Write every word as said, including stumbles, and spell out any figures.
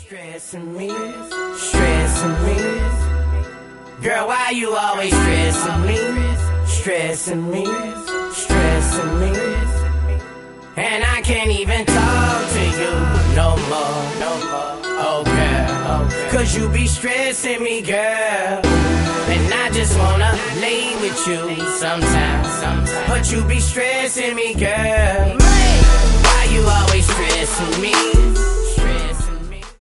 Stressing me, stressing me. Girl, why you always stressing me? Stressing me, stressing me. And I can't even talk to you no more, no more. Oh girl, cause you be stressing me, girl. And I just wanna lay with you sometimes, sometimes. But you be stressing me, girl. Why you always stressing me?